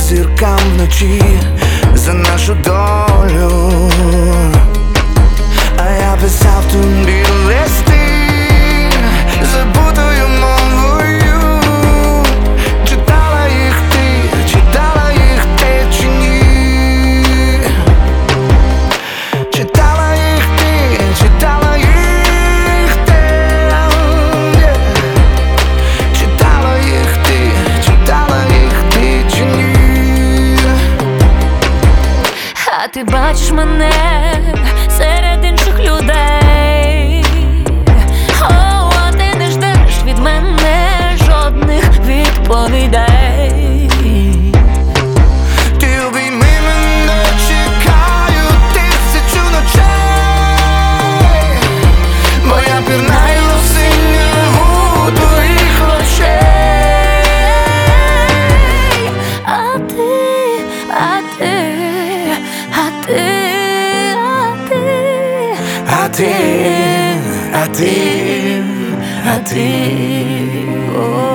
зіркам вночі за нашу долю. А я писав тобі листи забутою мовою. Читала їх ти чи ні? Читала їх ти чи ні? А ти бачиш мене серед інших людей. О, а ти не ждеш від мене жодних відповідей. Ти обійми мене, чекаю тисячу ночей, бо я пірнаю в синеву твоїх очей. А ти, А ти, о.